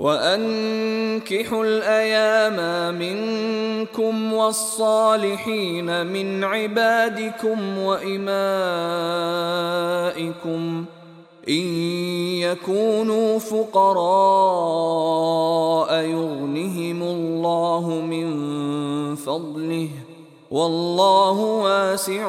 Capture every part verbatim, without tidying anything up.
وأنكحوا الأيام منكم والصالحين من عبادكم وإمائكم إن يكونوا فقراء يغنهم الله من فضله والله واسع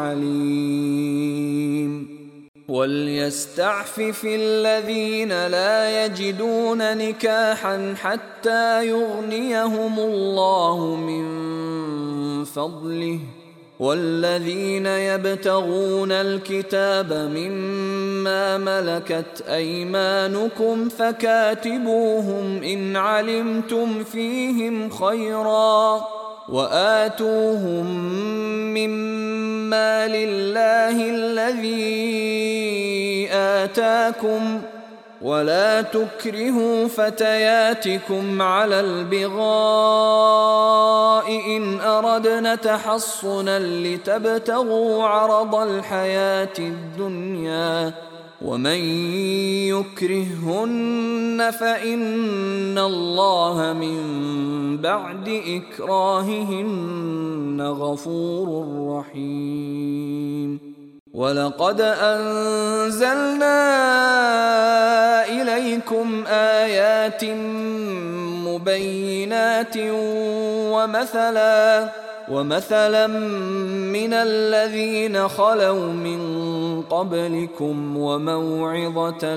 عليم. وليستعفف الذين لا يجدون نكاحا حتى يغنيهم الله من فضله والذين يبتغون الكتاب مما ملكت أيمانكم فكاتبوهم إن علمتم فيهم خيرا وآتوهم مما لله الذي آتاكم ولا تكرهوا فتياتكم على البغاء إن أردنا تحصنا لتبتغوا عرض الحياة الدنيا ومن يكرههن فإن الله من بعد إكراههن غفور رحيم. ولقد أنزلنا إليكم آيات مبينات ومثلا ومثلا من الذين خلوا من قبلكم وموعظة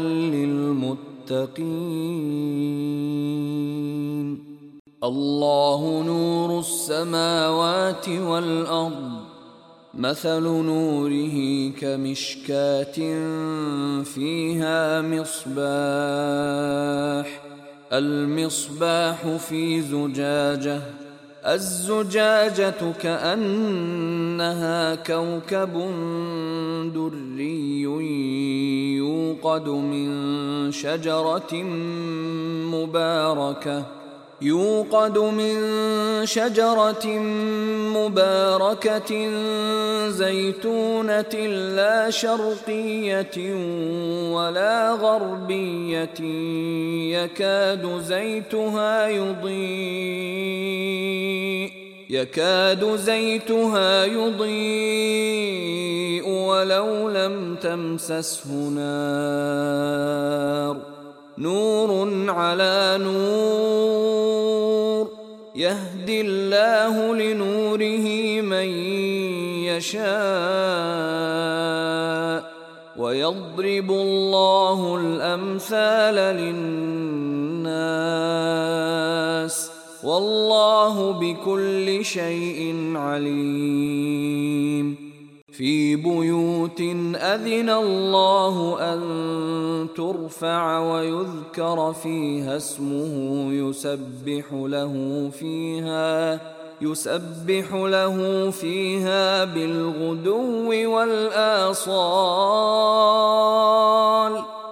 للمتقين. الله نور السماوات والأرض مثل نوره كمشكاة فيها مصباح المصباح في زجاجة الزجاجة كأنها كوكب دري يوقد من شجرة مباركة يوقد من شجرة مباركة زيتونة لا شرقية ولا غربية يكاد زيتها يضيء يكاد زيتها يضيء ولو لم تمسسه نار نور على نور يهدي الله لنوره من يشاء ويضرب الله الأمثال للناس والله بكل شيء عليم. في بيوت أذن الله أن ترفع ويذكر فيها اسمه يسبح له فيها يسبح له فيها بالغدو والآصال